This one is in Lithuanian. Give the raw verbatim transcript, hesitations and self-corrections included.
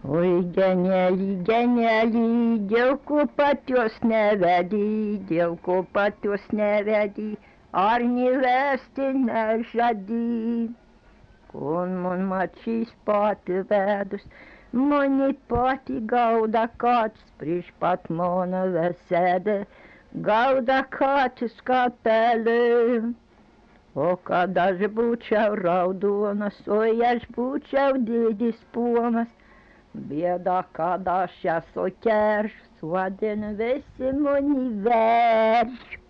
Oi ģeņeli, ģeņeli, dėl ko pat jos nevedi, dėl ko pat jos nevedi, ar nė vesti nežadi. Kun mun mačīs pati vedus, mani pati gauda kāds, prieš pat mano vesēde, gauda kāds kapelē. O kad aš būčiau raudonas, oi aš būčiau didis pomas, bėda, kad aš esu kerš, suodin visi mani verš.